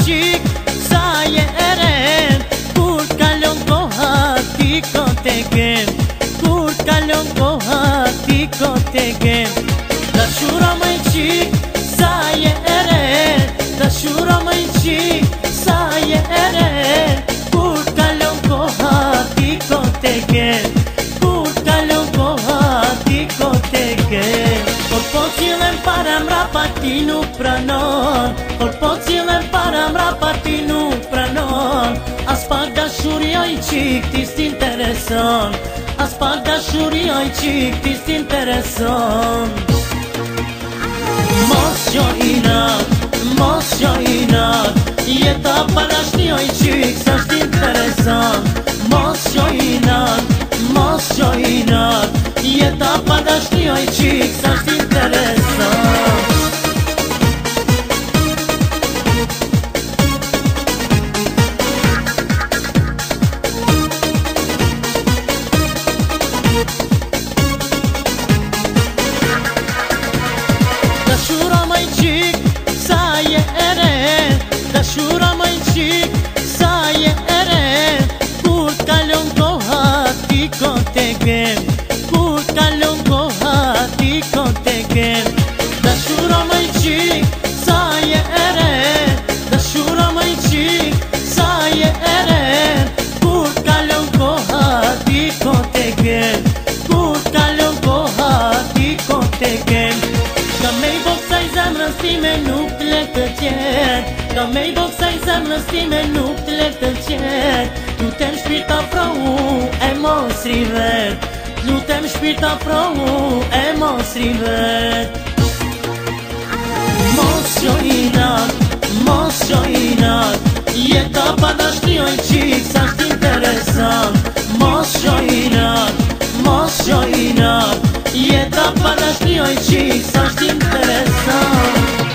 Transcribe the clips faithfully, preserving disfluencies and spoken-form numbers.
qik, sa je eren, kur kalon koha ti ko te kem, kur kalon koha ti ko te kem. Dashura më qik, sa je eren, dashura më qik, sa je eren, kur kalon koha ti ko te kem, kur kalon koha ti ko te kem. Por po cilën para mrapa ti nuk pranon, por po cilën para mrapa ti nuk pranon. As pak dashuria i qik ti s'intereson, as pak dashuria i qik ti s'intereson. Mos jo inat, mos jo inat, jeta pa dashnia i qik sa s'intereson. Mos jo inat, mos jo inat, jeta pa dashnia i qik sa s'intereson. Dashura më qik, sa je eren, dashura më qik, sa je eren, kur kalon koha ti ko te kem, kur kalon koha ti ko te kem. Dashura më qik, sa je eren, dashura më qik, sa je eren, kur kalon koha ti ko te kem, kur kalon koha ti ko te kem. Ka me i boksa i zemrës time nuk të le të qet, ka me i boksa i zemrës time nuk të le të qet. Lutem shpirta frohu e mos rivet, lutem shpirta frohu e mos rivet. Mos jo inat, mos jo inat, jeta pa dashnia i qik sa s'intereson. Mos jo inat, mos jo inat, jeta pa dashnia i qik sa s'intereson.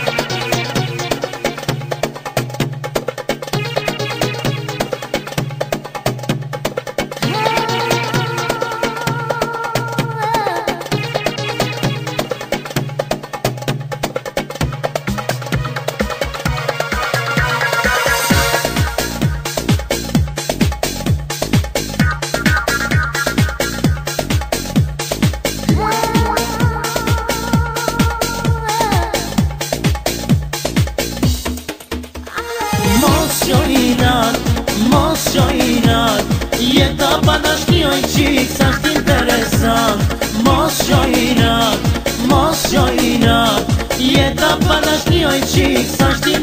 Mos jo inat, mos jo inat, jeta pa dashnia i qik sa s'intereson. Mos jo inat, mos jo inat, jeta pa dashnia i qik sa s'intereson.